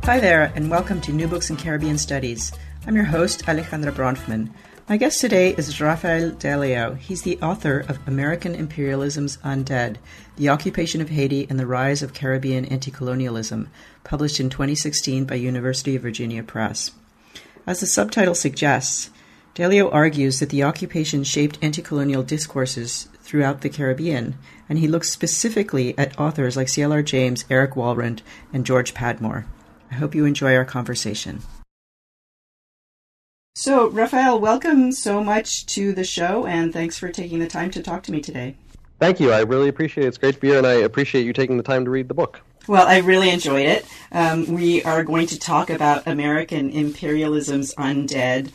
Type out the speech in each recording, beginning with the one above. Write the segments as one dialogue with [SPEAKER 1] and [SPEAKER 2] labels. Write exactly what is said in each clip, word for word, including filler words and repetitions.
[SPEAKER 1] Hi there, and welcome to New Books in Caribbean Studies. I'm your host, Alejandra Bronfman. My guest today is Rafael Delio. He's the author of American Imperialism's Undead, The Occupation of Haiti and the Rise of Caribbean Anti-Colonialism, published in twenty sixteen by University of Virginia Press. As the subtitle suggests, Delio argues that the occupation shaped anti-colonial discourses throughout the Caribbean, and he looks specifically at authors like C L R James, Eric Walrond, and George Padmore. I hope you enjoy our conversation. So, Rafael, welcome so much to the show, and thanks for taking the time to talk to me today.
[SPEAKER 2] Thank you. I really appreciate it. It's great to be here, and I appreciate you taking the time to read the book.
[SPEAKER 1] Well, I really enjoyed it. Um, we are going to talk about American Imperialism's Undead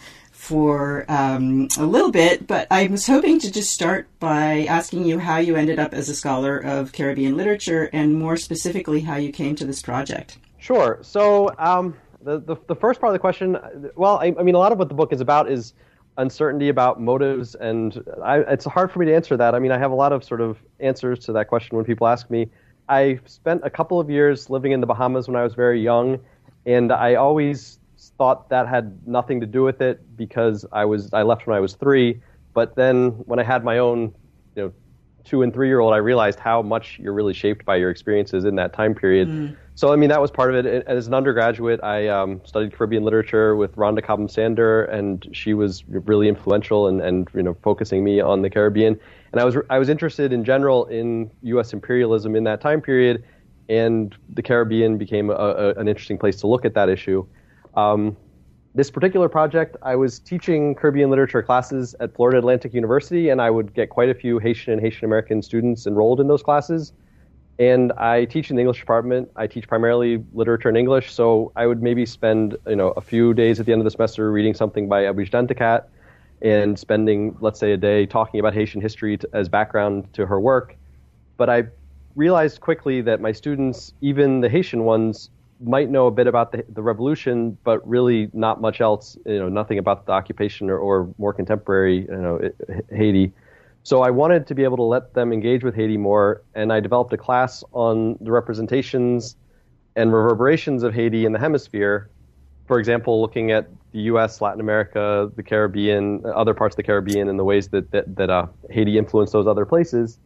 [SPEAKER 1] for um, a little bit, but I was hoping to just start by asking you how you ended up as a scholar of Caribbean literature, and more specifically, how you came to this project.
[SPEAKER 2] Sure. So um, the, the the first part of the question, well, I, I mean, a lot of what the book is about is uncertainty about motives, and I, it's hard for me to answer that. I mean, I have a lot of sort of answers to that question when people ask me. I spent a couple of years living in the Bahamas when I was very young, and I always thought that had nothing to do with it because I was I left when I was three. But then when I had my own, you know, two and three year old, I realized how much you're really shaped by your experiences in that time period. Mm. So, I mean, that was part of it. As an undergraduate, I um, studied Caribbean literature with Rhonda Cobham-Sander, and she was really influential and, and, you know, focusing me on the Caribbean. And I was I was interested in general in U S imperialism in that time period, and the Caribbean became a, a, an interesting place to look at that issue. Um, this particular project, I was teaching Caribbean literature classes at Florida Atlantic University, and I would get quite a few Haitian and Haitian American students enrolled in those classes. And I teach in the English department. I teach primarily literature and English, so I would maybe spend, you know, a few days at the end of the semester reading something by Ebouche Danticat and spending, let's say, a day talking about Haitian history to, as background to her work. But I realized quickly that my students, even the Haitian ones, might know a bit about the, the revolution, but really not much else, you know, nothing about the occupation or, or more contemporary, you know, Haiti. So I wanted to be able to let them engage with Haiti more, and I developed a class on the representations and reverberations of Haiti in the hemisphere. For example, looking at the U S, Latin America, the Caribbean, other parts of the Caribbean, and the ways that that, that uh, Haiti influenced those other places.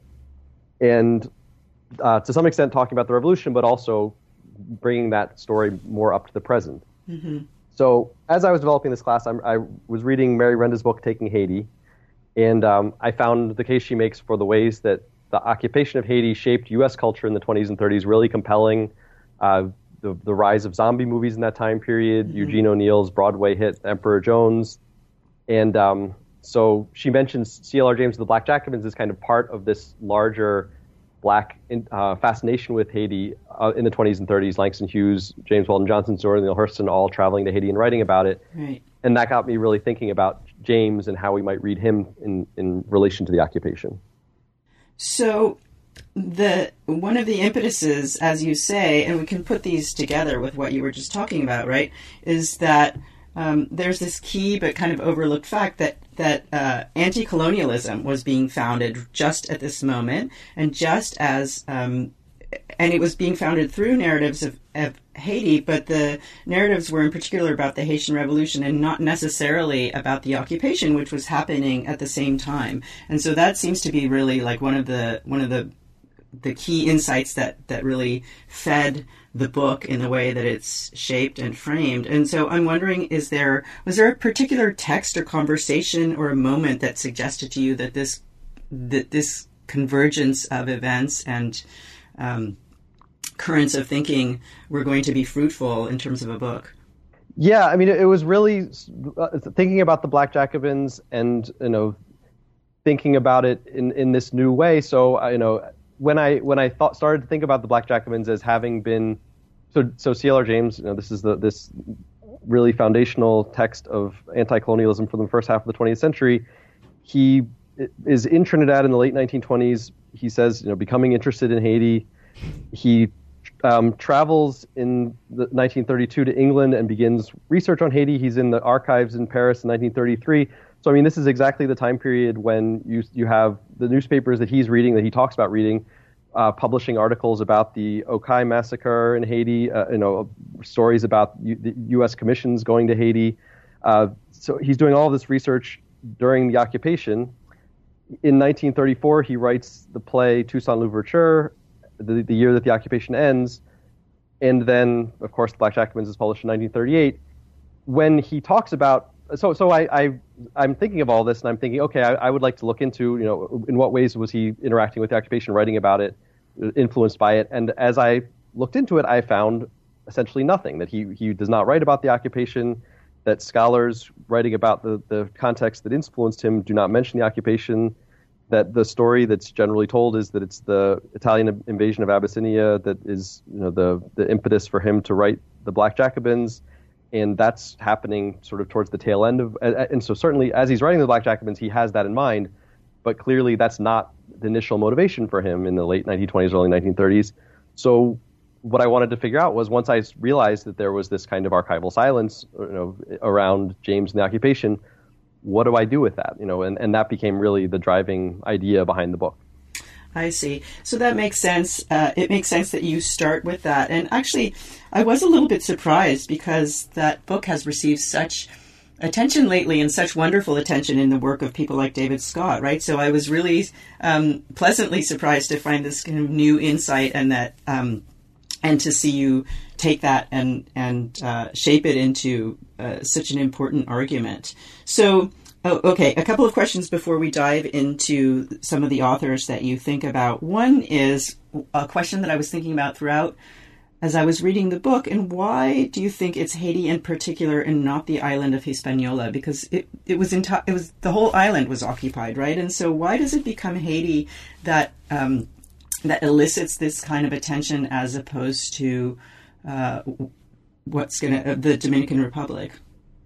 [SPEAKER 2] And uh, to some extent talking about the revolution, but also bringing that story more up to the present. Mm-hmm. So as I was developing this class, I'm, I was reading Mary Renda's book, Taking Haiti. And um, I found the case she makes for the ways that the occupation of Haiti shaped U S culture in the twenties and thirties really compelling. Uh, the, the rise of zombie movies in that time period, mm-hmm. Eugene O'Neill's Broadway hit Emperor Jones. And um, so she mentions C L R James' The Black Jacobins as kind of part of this larger black uh, fascination with Haiti uh, in the twenties and thirties. Langston Hughes, James Weldon Johnson, Zora Neale Hurston all traveling to Haiti and writing about it.
[SPEAKER 1] Right.
[SPEAKER 2] And that got me really thinking about James and how we might read him in, in relation to the occupation.
[SPEAKER 1] So the one of the impetuses, as you say, and we can put these together with what you were just talking about, right, is that um, there's this key but kind of overlooked fact that, that uh, anti-colonialism was being founded just at this moment, and just as... Um, and it was being founded through narratives of, of Haiti, but the narratives were in particular about the Haitian Revolution and not necessarily about the occupation, which was happening at the same time. And so that seems to be really like one of the one of the the key insights that, that really fed the book in the way that it's shaped and framed. And so I'm wondering, is there was there a particular text or conversation or a moment that suggested to you that this that this convergence of events and Um, currents of thinking were going to be fruitful in terms of a book?
[SPEAKER 2] Yeah, I mean, it, it was really uh, thinking about the Black Jacobins and, you know, thinking about it in, in this new way. So, uh, you know, when I when I thought started to think about the Black Jacobins as having been, so so C L R James, you know, this is the this really foundational text of anti-colonialism for the first half of the twentieth century. He is in Trinidad in the late nineteen twenties. He says, you know, becoming interested in Haiti. He um, travels in the nineteen thirty-two to England and begins research on Haiti. He's in the archives in Paris in nineteen thirty-three. So, I mean, this is exactly the time period when you you have the newspapers that he's reading, that he talks about reading, uh, publishing articles about the Okai massacre in Haiti, uh, you know, stories about U- the U S commissions going to Haiti. Uh, so he's doing all this research during the occupation. In nineteen thirty-four, he writes the play Toussaint Louverture, the, the year that the occupation ends. And then, of course, The Black Jacobins is published in nineteen thirty-eight. When he talks about, so so I, I, I'm thinking of all this, and I'm thinking, okay, I, I would like to look into, you know, in what ways was he interacting with the occupation, writing about it, influenced by it. And as I looked into it, I found essentially nothing, that he, he does not write about the occupation, that scholars writing about the, the context that influenced him do not mention the occupation, that the story that's generally told is that it's the Italian invasion of Abyssinia that is, you know, the, the impetus for him to write The Black Jacobins, and that's happening sort of towards the tail end of, and so certainly as he's writing The Black Jacobins, he has that in mind, but clearly that's not the initial motivation for him in the late nineteen twenties, early nineteen thirties. So what I wanted to figure out was, once I realized that there was this kind of archival silence, you know, around James and the occupation, what do I do with that? You know, and, and that became really the driving idea behind the book.
[SPEAKER 1] I see. So that makes sense. Uh, it makes sense that you start with that. And actually, I was a little bit surprised because that book has received such attention lately, and such wonderful attention in the work of people like David Scott, right? So I was really um, pleasantly surprised to find this kind of new insight, and that um, and to see you take that and and uh, shape it into uh, such an important argument. So. Oh, okay, a couple of questions before we dive into some of the authors that you think about. One is a question that I was thinking about throughout as I was reading the book, and why do you think it's Haiti in particular and not the island of Hispaniola? Because it, it was enti- it was the whole island was occupied, right? And so why does it become Haiti that um, that elicits this kind of attention as opposed to uh, what's going to uh, the Dominican Republic?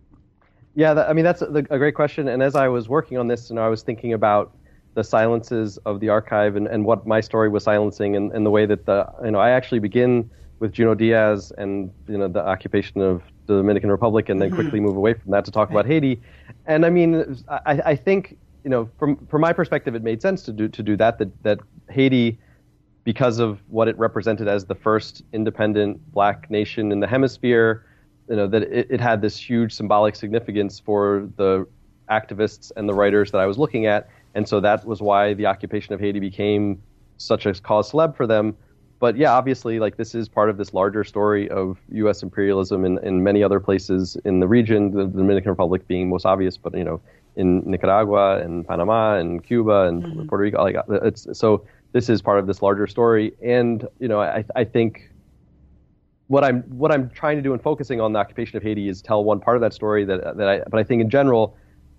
[SPEAKER 2] Yeah, that, I mean, that's a, a great question. And as I was working on this, you know, I was thinking about the silences of the archive and, and what my story was silencing, and, and the way that the, you know, I actually begin with Junot Diaz and, you know, the occupation of the Dominican Republic, and then mm-hmm. quickly move away from that to talk right. about Haiti. And I mean, I, I think, you know, from from my perspective, it made sense to do to do that, that, that Haiti, because of what it represented as the first independent black nation in the hemisphere, you know, that it, it had this huge symbolic significance for the activists and the writers that I was looking at. And so that was why the occupation of Haiti became such a cause célèbre for them. But yeah, obviously, like, this is part of this larger story of U S imperialism in, in many other places in the region, the Dominican Republic being most obvious, but, you know, in Nicaragua and Panama and Cuba and mm-hmm. Puerto Rico, like, it's, so this is part of this larger story. And, you know, I, I think What I'm what I'm trying to do in focusing on the occupation of Haiti is tell one part of that story. That that I but I think in general,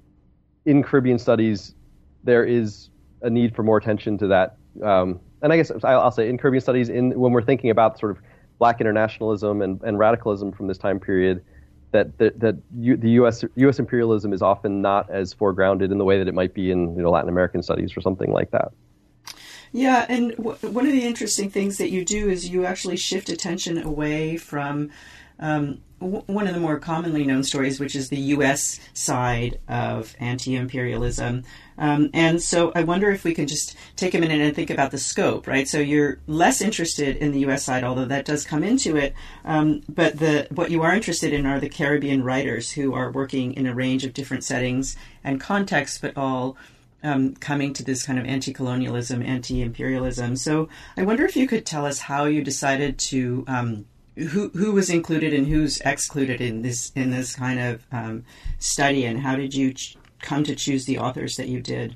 [SPEAKER 2] in Caribbean studies, there is a need for more attention to that. Um, and I guess I'll, I'll say in Caribbean studies, in when we're thinking about sort of black internationalism and, and radicalism from this time period, that that, that U, the U S U S imperialism is often not as foregrounded in the way that it might be in, you know, Latin American studies or something like that.
[SPEAKER 1] Yeah, and w- one of the interesting things that you do is you actually shift attention away from um, w- one of the more commonly known stories, which is the U S side of anti-imperialism. Um, and so I wonder if we can just take a minute and think about the scope, right? So you're less interested in the U S side, although that does come into it. Um, but the what you are interested in are the Caribbean writers who are working in a range of different settings and contexts, but all Um, coming to this kind of anti-colonialism, anti-imperialism. So I wonder if you could tell us how you decided to, um, who who was included and who's excluded in this in this kind of um, study, and how did you ch- come to choose the authors that you did?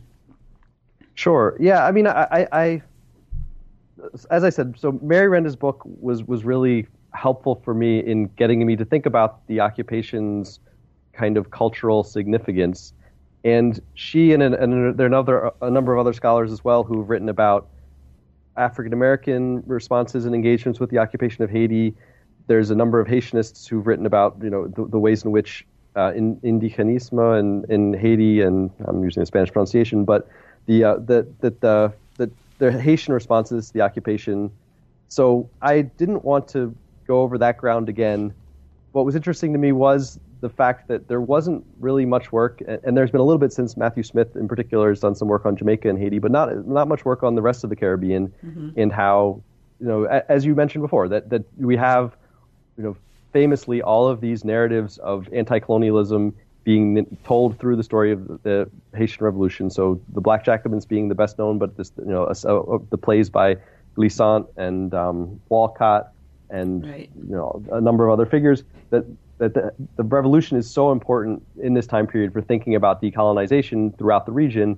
[SPEAKER 2] Sure. Yeah. I mean, I, I, I as I said, so Mary Renda's book was was really helpful for me in getting me to think about the occupation's kind of cultural significance. And she and, and there are another, a number of other scholars as well who've written about African-American responses and engagements with the occupation of Haiti. There's a number of Haitianists who've written about, you know, the, the ways in which uh, in, indigenismo in, in Haiti, and I'm using the Spanish pronunciation, but the uh, the, the, the, the, the Haitian responses to the occupation. So I didn't want to go over that ground again. what was interesting to me was the fact that there wasn't really much work, and, and there's been a little bit since Matthew Smith in particular has done some work on Jamaica and Haiti, but not not much work on the rest of the Caribbean, mm-hmm. and how, you know, as you mentioned before, that, that we have, you know, famously all of these narratives of anti-colonialism being told through the story of the, the Haitian Revolution. So the Black Jacobins being the best known, but this, you know, a, a, the plays by Glissant and um, Walcott and right. you know a number of other figures, that that the, the revolution is so important in this time period for thinking about decolonization throughout the region,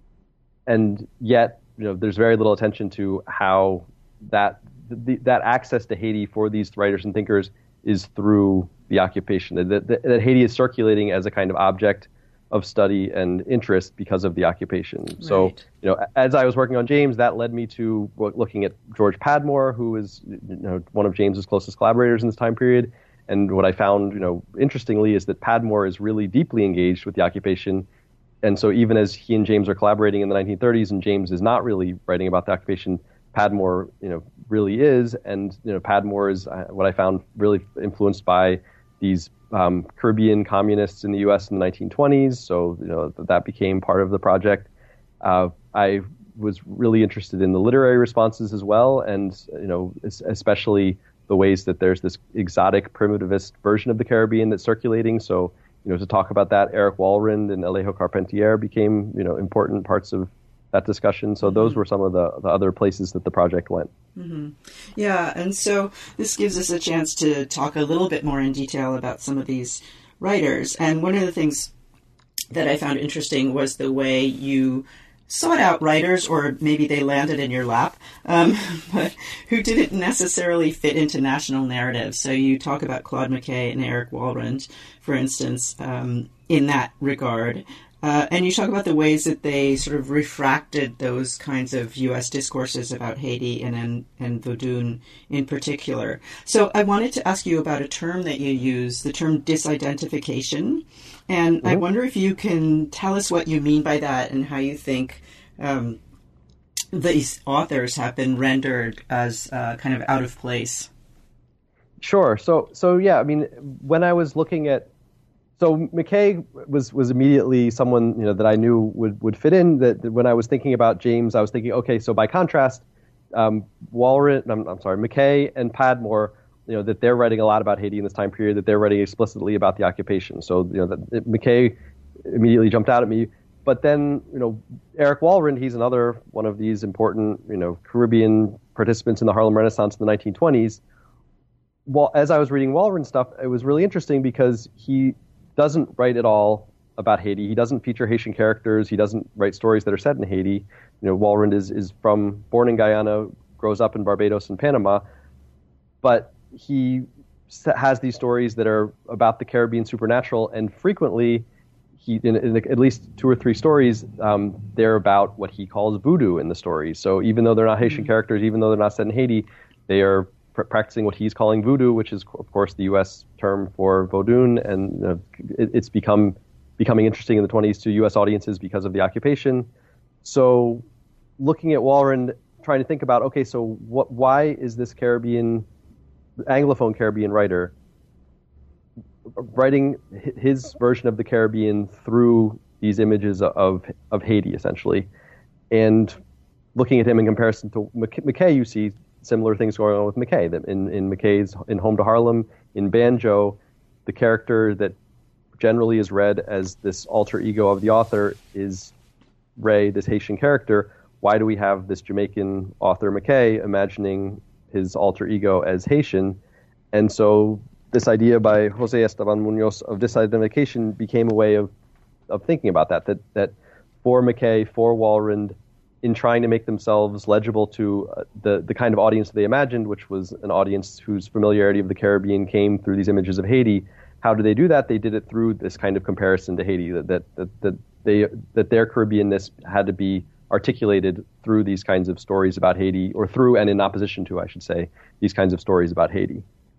[SPEAKER 2] and yet you know there's very little attention to how that the, that access to Haiti for these writers and thinkers is through the occupation, that, that, that Haiti is circulating as a kind of object of study and interest because of the occupation. Right. So, you know, as I was working on James, that led me to looking at George Padmore, who is, you know, one of James's closest collaborators in this time period. And what I found, you know, interestingly, is that Padmore is really deeply engaged with the occupation. And so even as he and James are collaborating in the nineteen thirties, and James is not really writing about the occupation, Padmore, you know, really is. And, you know, Padmore is uh, what I found really influenced by these um, Caribbean communists in the U S in the nineteen twenties. So, you know, th- that became part of the project. Uh, I was really interested in the literary responses as well. And, you know, especially the ways that there's this exotic primitivist version of the Caribbean that's circulating. So, you know, to talk about that, Eric Walrond and Alejo Carpentier became, you know, important parts of that discussion. So those were some of the, the other places that the project went.
[SPEAKER 1] Mm-hmm. Yeah, and so this gives us a chance to talk a little bit more in detail about some of these writers. And one of the things that I found interesting was the way you sought out writers, or maybe they landed in your lap, um, but who didn't necessarily fit into national narratives. So you talk about Claude McKay and Eric Walrond, for instance, um, in that regard. Uh, and you talk about the ways that they sort of refracted those kinds of U S discourses about Haiti and, and, and Vodun in particular. So I wanted to ask you about a term that you use, the term disidentification. And mm-hmm. I wonder if you can tell us what you mean by that and how you think um, these authors have been rendered as uh, kind of out of place.
[SPEAKER 2] Sure. So, so yeah, I mean, when I was looking at So McKay was, was immediately someone, you know, that I knew would, would fit in. That, that when I was thinking about James, I was thinking, okay, so by contrast, um, Walrond, I'm, I'm sorry, McKay and Padmore, you know, that they're writing a lot about Haiti in this time period, that they're writing explicitly about the occupation. So, you know, that, that McKay immediately jumped out at me. But then, you know, Eric Walrond, he's another one of these important, you know, Caribbean participants in the Harlem Renaissance in the nineteen twenties. Well, as I was reading Walrond stuff, it was really interesting because he doesn't write at all about Haiti. He doesn't feature Haitian characters. He doesn't write stories that are set in Haiti. You know, Walrond is, is from, born in Guyana, grows up in Barbados and Panama, but he has these stories that are about the Caribbean supernatural, and frequently, he in, in at least two or three stories, um, they're about what he calls voodoo in the stories. So even though they're not Haitian mm-hmm. characters, even though they're not set in Haiti, they are pr- practicing what he's calling voodoo, which is, of course, the U S term for Vodun, and uh, it, it's become becoming interesting in the twenties to U S audiences because of the occupation. So looking at Walrond, trying to think about, okay, so what? Why is this Caribbean, Anglophone Caribbean writer writing his version of the Caribbean through these images of of Haiti, essentially? And looking at him in comparison to McKay, you see similar things going on with McKay. That in, in McKay's in Home to Harlem, in Banjo, the character that generally is read as this alter ego of the author is Ray, this Haitian character. Why do we have this Jamaican author McKay imagining his alter ego as Haitian? And so this idea by Jose Esteban Munoz of disidentification became a way of of thinking about that, that that for McKay, for Walrond, in trying to make themselves legible to uh, the, the kind of audience they imagined, which was an audience whose familiarity of the Caribbean came through these images of Haiti. How do they do that? They did it through this kind of comparison to Haiti, that that that, that they that their Caribbeanness had to be articulated through these kinds of stories about Haiti, or through and in opposition to, I should say, these kinds of stories about Haiti.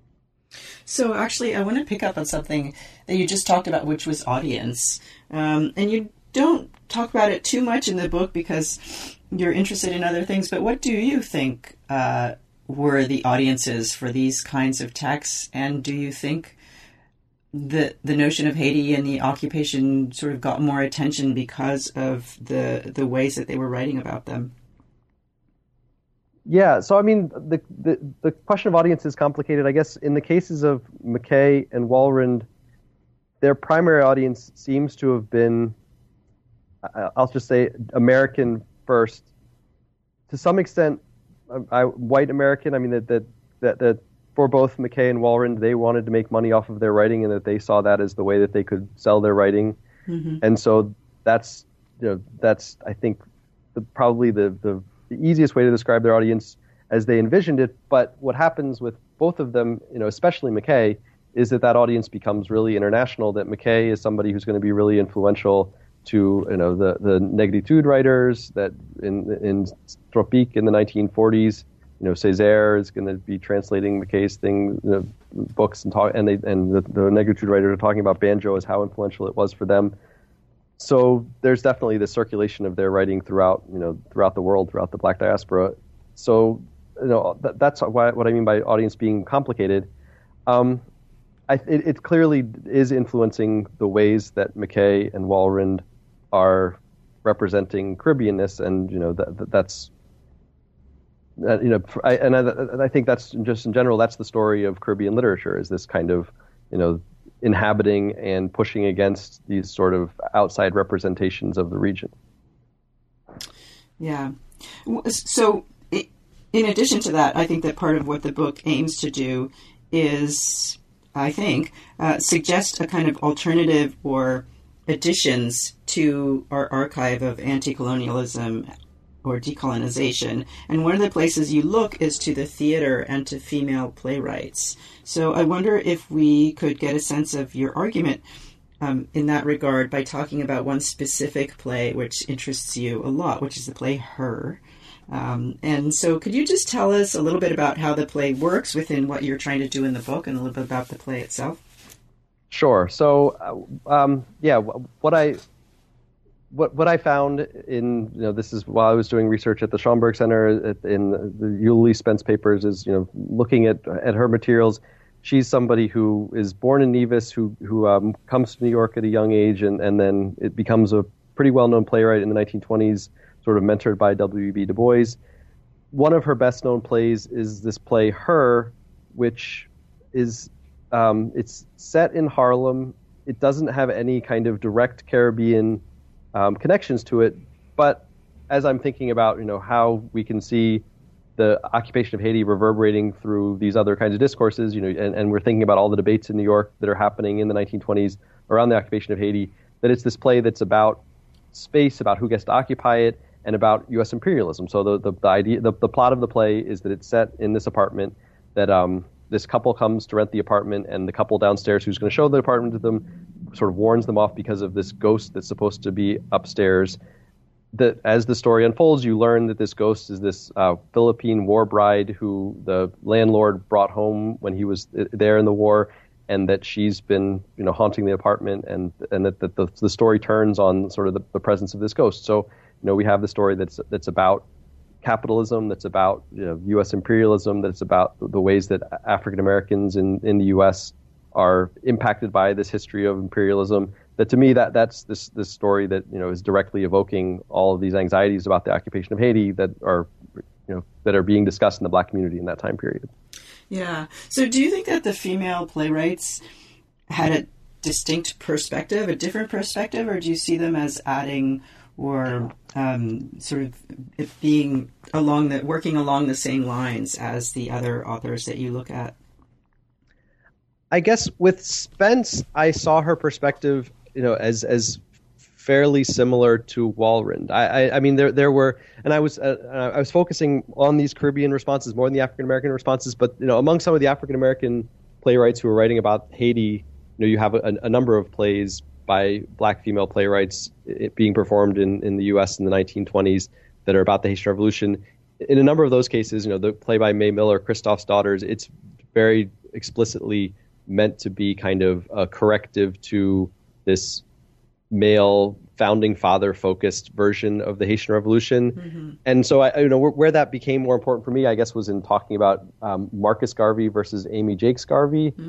[SPEAKER 1] So actually, I want to pick up on something that you just talked about, which was audience. Um, and you don't talk about it too much in the book because you're interested in other things, but what do you think uh, were the audiences for these kinds of texts? And do you think the the notion of Haiti and the occupation sort of got more attention because of the the ways that they were writing about them.
[SPEAKER 2] Yeah, so I mean, the, the the question of audience is complicated. I guess in the cases of McKay and Walrond, their primary audience seems to have been, I'll just say, American first. To some extent, I, white American. I mean, that that that, that for both McKay and Walrond, they wanted to make money off of their writing, and that they saw that as the way that they could sell their writing. Mm-hmm. And so that's you know that's I think the, probably the the the easiest way to describe their audience as they envisioned it. But what happens with both of them, you know, especially McKay, is that that audience becomes really international, that McKay is somebody who's going to be really influential to, you know, the, the Negritude writers, that in in Tropique in the nineteen forties, you know, Césaire is going to be translating McKay's thing, you know, books and talk, and they and the, the Negritude writers are talking about banjo as how influential it was for them. So there's definitely the circulation of their writing throughout, you know, throughout the world, throughout the Black diaspora. So, you know, that, that's why, what I mean by audience being complicated. Um, I, it, it clearly is influencing the ways that McKay and Walrond are representing Caribbeanness, and you know that, that that's, uh, you know, I, and I, I think that's just in general that's the story of Caribbean literature, is this kind of, you know, inhabiting and pushing against these sort of outside representations of the region.
[SPEAKER 1] Yeah. So in addition to that, I think that part of what the book aims to do is, I think, uh, suggest a kind of alternative or additions to our archive of anti-colonialism or decolonization. And one of the places you look is to the theater and to female playwrights. So I wonder if we could get a sense of your argument um, in that regard by talking about one specific play which interests you a lot, which is the play Her. Um, and so could you just tell us a little bit about how the play works within what you're trying to do in the book, and a little bit about the play itself?
[SPEAKER 2] Sure. So, um, yeah, what I... What what I found in, you know, this is while I was doing research at the Schomburg Center at, in the Eulalie Spence papers, is, you know, looking at at her materials. She's somebody who is born in Nevis, who who um, comes to New York at a young age, and, and then it becomes a pretty well-known playwright in the nineteen twenties, sort of mentored by W E B Du Bois. One of her best-known plays is this play Her, which is um, it's set in Harlem. It doesn't have any kind of direct Caribbean Um, connections to it, but as I'm thinking about, you know, how we can see the occupation of Haiti reverberating through these other kinds of discourses, you know, and, and we're thinking about all the debates in New York that are happening in the nineteen twenties around the occupation of Haiti, that it's this play that's about space, about who gets to occupy it, and about U S imperialism. So the the, the idea, the, the plot of the play is that it's set in this apartment, that um, this couple comes to rent the apartment, and the couple downstairs who's going to show the apartment to them sort of warns them off because of this ghost that's supposed to be upstairs. That as the story unfolds, you learn that this ghost is this uh, Philippine war bride who the landlord brought home when he was there in the war, and that she's been, you know, haunting the apartment, and and that, that the, the story turns on sort of the, the presence of this ghost. So, you know, we have the story that's that's about capitalism, that's about, you know, U S imperialism, that's about the ways that African Americans in, in the U S are impacted by this history of imperialism. That to me, that that's this this story that, you know, is directly evoking all of these anxieties about the occupation of Haiti that are, you know, that are being discussed in the Black community in that time period.
[SPEAKER 1] Yeah. So do you think that the female playwrights had a distinct perspective, a different perspective, or do you see them as adding or um, sort of being along the working along the same lines as the other authors that you look at?
[SPEAKER 2] I guess with Spence, I saw her perspective, you know, as as fairly similar to Walrond. I, I, I mean, there there were, and I was uh, I was focusing on these Caribbean responses more than the African American responses. But, you know, among some of the African American playwrights who were writing about Haiti, you know, you have a, a number of plays by Black female playwrights being performed in, in the U S in the nineteen twenties that are about the Haitian Revolution. In a number of those cases, you know, the play by Mae Miller, Christophe's Daughters, it's very explicitly meant to be kind of a corrective to this male founding father focused version of the Haitian Revolution. Mm-hmm. And so I, you know, where, where that became more important for me, I guess, was in talking about um, Marcus Garvey versus Amy Jakes Garvey. Mm-hmm.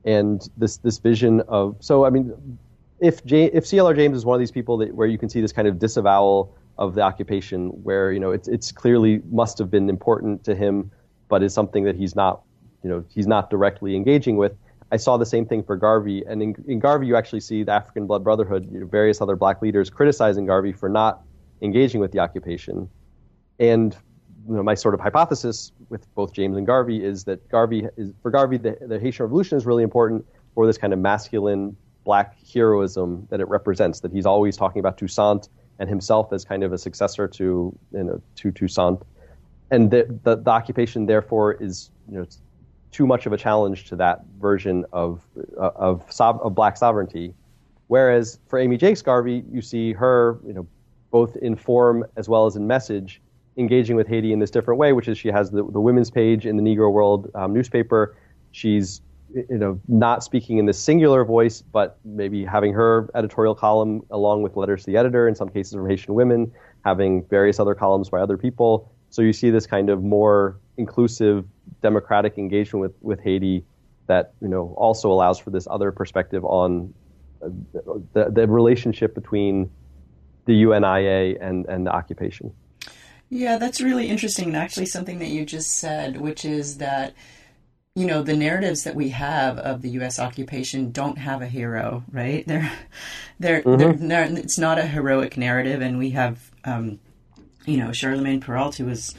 [SPEAKER 2] and this this vision of so I mean, if J, if C L R James is one of these people that where you can see this kind of disavowal of the occupation, where you know it's it's clearly must have been important to him, but is something that he's not you know he's not directly engaging with. I saw the same thing for Garvey, and in, in Garvey you actually see the African Blood Brotherhood, you know, various other black leaders criticizing Garvey for not engaging with the occupation. And you know, my sort of hypothesis with both James and Garvey is that Garvey is for Garvey the, the Haitian Revolution is really important for this kind of masculine black heroism that it represents. That he's always talking about Toussaint and himself as kind of a successor to you know to Toussaint, and the the, the occupation therefore is you know. too much of a challenge to that version of uh, of, sov- of black sovereignty, whereas for Amy Jacques Garvey, you see her, you know, both in form as well as in message, engaging with Haiti in this different way, which is she has the, the women's page in the Negro World um, newspaper. She's, you know, not speaking in this singular voice, but maybe having her editorial column along with letters to the editor, in some cases from Haitian women, having various other columns by other people. So you see this kind of more inclusive democratic engagement with, with Haiti that, you know, also allows for this other perspective on uh, the, the relationship between the U N I A and, and the occupation.
[SPEAKER 1] Yeah, that's really interesting. And actually something that you just said, which is that, you know, the narratives that we have of the U S occupation don't have a hero, right? They're, they're, mm-hmm. they're, they're it's not a heroic narrative. And we have, um, you know, Charlemagne Perrault, who was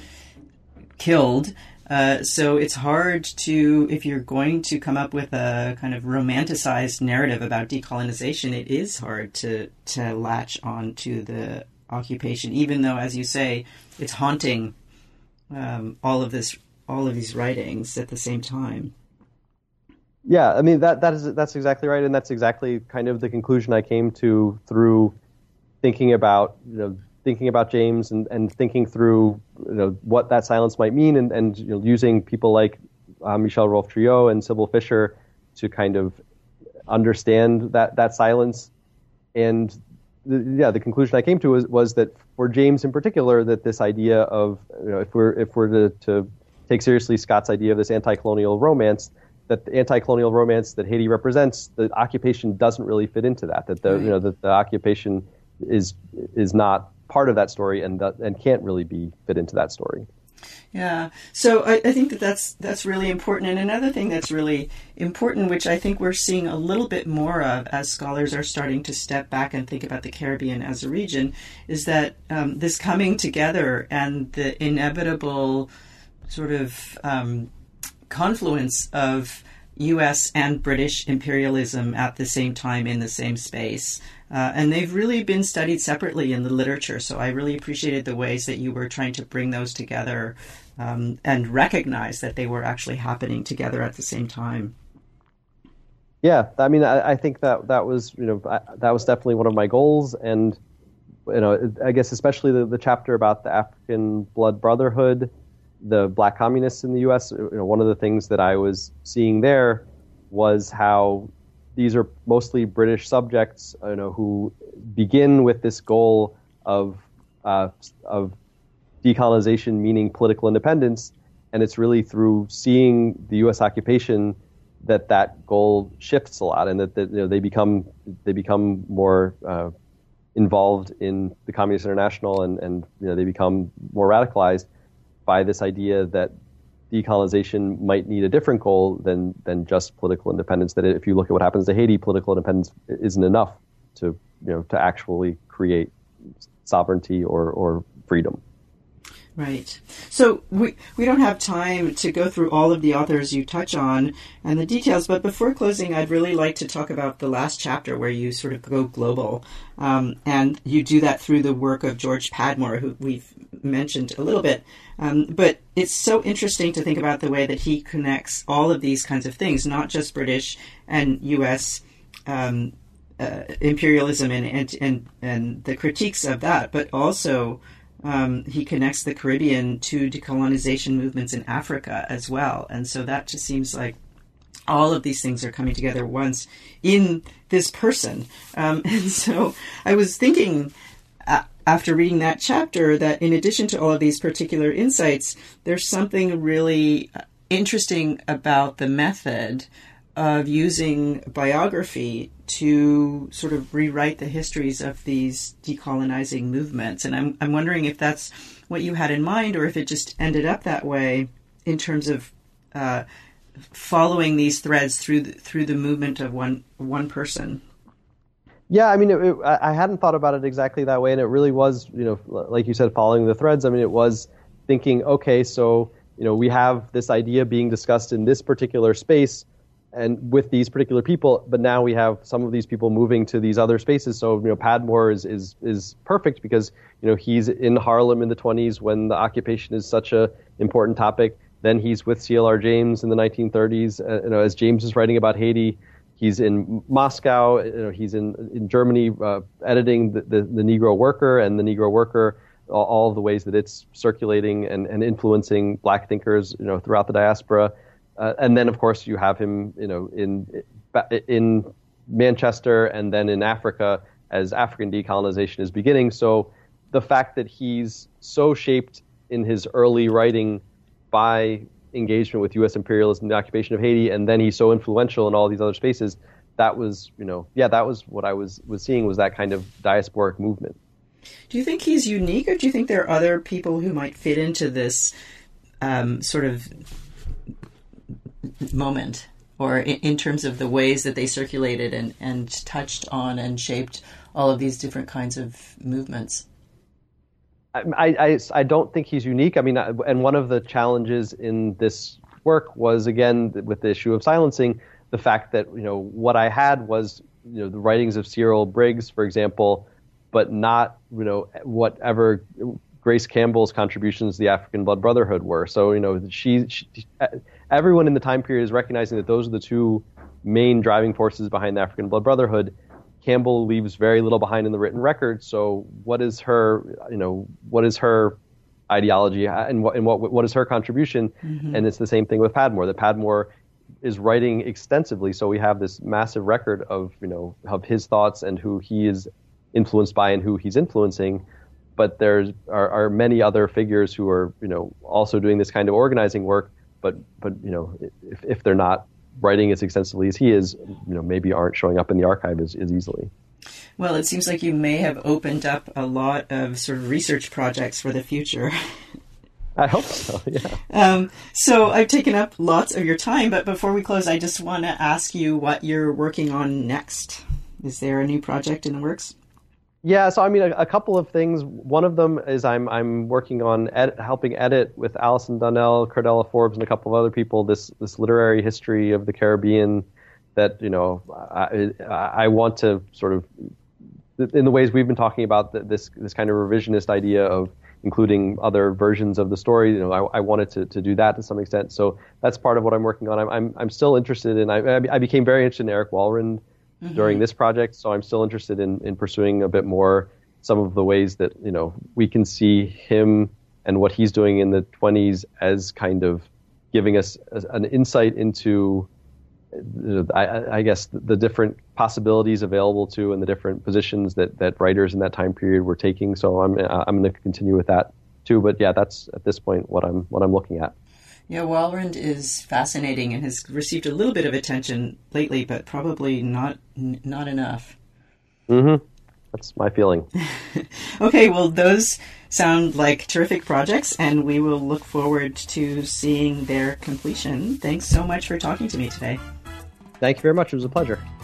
[SPEAKER 1] killed. Uh, so it's hard to, if you're going to come up with a kind of romanticized narrative about decolonization, it is hard to, to latch on to the occupation, even though, as you say, it's haunting um, all of this, all of these writings at the same time.
[SPEAKER 2] Yeah, I mean, that that is that's exactly right. And that's exactly kind of the conclusion I came to through thinking about, you know, thinking about James and, and thinking through you know what that silence might mean, and, and you know, using people like uh, Michel Rolph-Trouillot and Sybil Fisher to kind of understand that, that silence. And the, yeah, the conclusion I came to was, was that for James in particular, that this idea of you know if we're if we're to, to take seriously Scott's idea of this anti-colonial romance, that the anti-colonial romance that Haiti represents, the occupation doesn't really fit into that. That the right. you know that the occupation is is not part of that story and that, and can't really be fit into that story.
[SPEAKER 1] Yeah. So I, I think that that's, that's really important. And another thing that's really important, which I think we're seeing a little bit more of as scholars are starting to step back and think about the Caribbean as a region, is that um, this coming together and the inevitable sort of um, confluence of U S and British imperialism at the same time in the same space. Uh, and they've really been studied separately in the literature. So I really appreciated the ways that you were trying to bring those together um, and recognize that they were actually happening together at the same time.
[SPEAKER 2] Yeah, I mean, I, I think that that was, you know, I, that was definitely one of my goals. And, you know, I guess especially the, the chapter about the African Blood Brotherhood, the black communists in the U S, you know, one of the things that I was seeing there was how these are mostly British subjects, you know, who begin with this goal of uh, of decolonization, meaning political independence, and it's really through seeing the U S occupation that that goal shifts a lot, and that, that you know, they become they become more uh, involved in the Communist International, and and you know, they become more radicalized by this idea that decolonization might need a different goal than than just political independence. That if you look at what happens to Haiti, political independence isn't enough to you know to actually create sovereignty or, or freedom.
[SPEAKER 1] Right. So we we don't have time to go through all of the authors you touch on and the details, but before closing, I'd really like to talk about the last chapter where you sort of go global. Um, and you do that through the work of George Padmore, who we've mentioned a little bit. Um, but it's so interesting to think about the way that he connects all of these kinds of things, not just British and U S um, uh, imperialism and, and, and, and the critiques of that, but also Um, he connects the Caribbean to decolonization movements in Africa as well. And so that just seems like all of these things are coming together once in this person. Um, and so I was thinking uh, after reading that chapter that in addition to all of these particular insights, there's something really interesting about the method of using biography to sort of rewrite the histories of these decolonizing movements. And I'm I'm wondering if that's what you had in mind, or if it just ended up that way in terms of uh, following these threads through the, through the movement of one one person.
[SPEAKER 2] Yeah, I mean, it, it, I hadn't thought about it exactly that way, and it really was, you know, like you said, following the threads. I mean, it was thinking, okay, so, you know, we have this idea being discussed in this particular space and with these particular people, but now we have some of these people moving to these other spaces. So, you know, Padmore is is is perfect because, you know, he's in Harlem in the twenties when the occupation is such a important topic. Then he's with C L R James in the nineteen thirties. Uh, you know, as James is writing about Haiti, he's in Moscow. You know, he's in in Germany uh, editing the, the the Negro Worker and the Negro Worker, all, all of the ways that it's circulating and, and influencing Black thinkers, you know, throughout the diaspora. Uh, and then, of course, you have him, you know, in in Manchester and then in Africa as African decolonization is beginning. So the fact that he's so shaped in his early writing by engagement with U S imperialism, the occupation of Haiti, and then he's so influential in all these other spaces, that was, you know, yeah, that was what I was was seeing, was that kind of diasporic movement.
[SPEAKER 1] Do you think he's unique, or do you think there are other people who might fit into this um, sort of moment, or in, in terms of the ways that they circulated and, and touched on and shaped all of these different kinds of movements?
[SPEAKER 2] I, I, I don't think he's unique. I mean, and one of the challenges in this work was, again, with the issue of silencing, the fact that, you know, what I had was, you know, the writings of Cyril Briggs, for example, but not, you know, whatever Grace Campbell's contributions to the African Blood Brotherhood were. So, you know, she, she everyone in the time period is recognizing that those are the two main driving forces behind the African Blood Brotherhood. Campbell leaves very little behind in the written record. So what is her, you know, what is her ideology and what, and what, what is her contribution? Mm-hmm. And it's the same thing with Padmore, that Padmore is writing extensively. So we have this massive record of, you know, of his thoughts and who he is influenced by and who he's influencing. But there's are, are many other figures who are, you know, also doing this kind of organizing work, but, but you know, if, if they're not writing as extensively as he is, you know, maybe aren't showing up in the archive as, as easily.
[SPEAKER 1] Well, it seems like you may have opened up a lot of sort of research projects for the future.
[SPEAKER 2] I hope so, yeah.
[SPEAKER 1] Um, so I've taken up lots of your time, but before we close, I just want to ask you what you're working on next. Is there a new project in the works?
[SPEAKER 2] Yeah, so I mean, a, a couple of things. One of them is I'm I'm working on ed- helping edit with Alison Donnell, Cardella Forbes, and a couple of other people this this literary history of the Caribbean that, you know, I, I want to sort of, in the ways we've been talking about, this this kind of revisionist idea of including other versions of the story. You know, I, I wanted to, to do that to some extent. So that's part of what I'm working on. I'm I'm, I'm still interested in. I I became very interested in Eric Walrond Mm-hmm. during this project, so I'm still interested in, in pursuing a bit more some of the ways that, you know, we can see him and what he's doing in the twenties as kind of giving us an insight into, you know, I, I guess, the different possibilities available to and the different positions that, that writers in that time period were taking. So I'm I'm going to continue with that too. But yeah, that's at this point what I'm what I'm looking at.
[SPEAKER 1] Yeah, Walrond is fascinating and has received a little bit of attention lately, but probably not not enough.
[SPEAKER 2] Mm-hmm. That's my feeling.
[SPEAKER 1] Okay, well, those sound like terrific projects, and we will look forward to seeing their completion. Thanks so much for talking to me today.
[SPEAKER 2] Thank you very much. It was a pleasure.